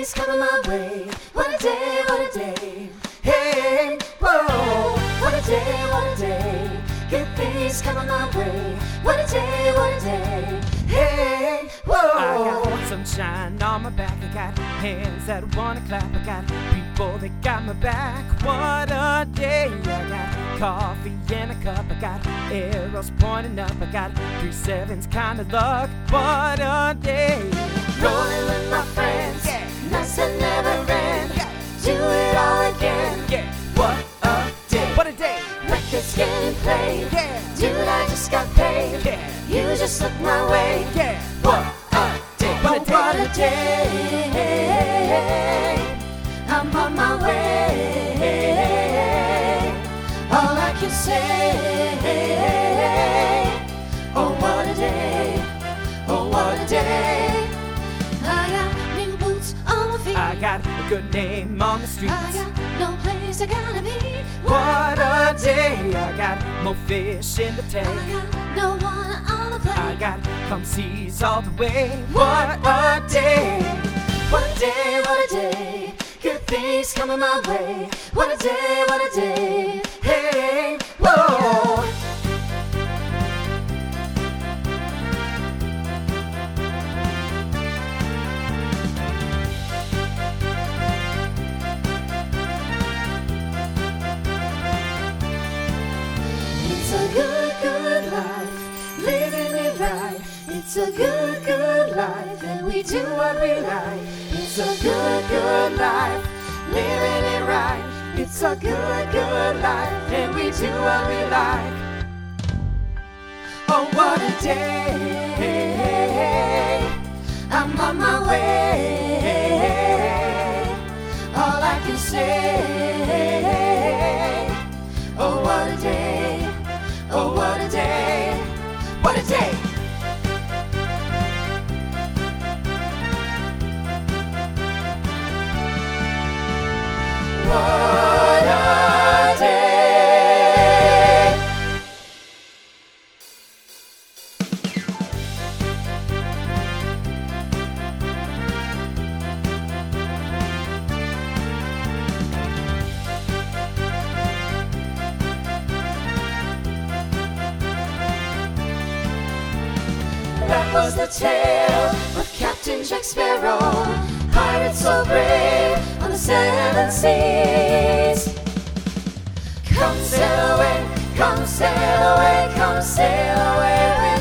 things coming my way. What a day, what a day. Hey, whoa, what a day, what a day. Good things coming my way. What a day, what a day. Hey, whoa. I got sunshine on my back. I got hands that wanna clap. I got people that got my back. What a day. I got coffee in a cup. I got arrows pointing up. I got 3/7 kind of luck. What a day. Rolling with my friends, Yeah. nights that never end. Do it all again. Yeah. What a day. What a day. Records getting played. Yeah. Dude, I just got paid. Yeah. You just look my way. Yeah. What a day. What a day. What a day. I'm on my way. All I can say. Oh, what a day. Oh, what a day. I got new boots on my feet. I got a good name on the I streets. got no place I gotta be. What a day. I got more fish in the I tank. got no one on the plane. I got come seas all the way. What a day. What a day, what a day. Good things coming my way. What a day, what a day. Hey, whoa. It's a good, good life, living it right. It's a good, good life, and we do what we like. It's a good, good life, living it right. It's a good, good life, and we do what we like. Oh, what a day. I'm on my way. All I can say. Oh, what a day. Oh, what a day. What a day. What a day. That was the tale of Captain Jack Sparrow, pirate so brave on the 7 seas. Come sail away, come sail away, come sail away with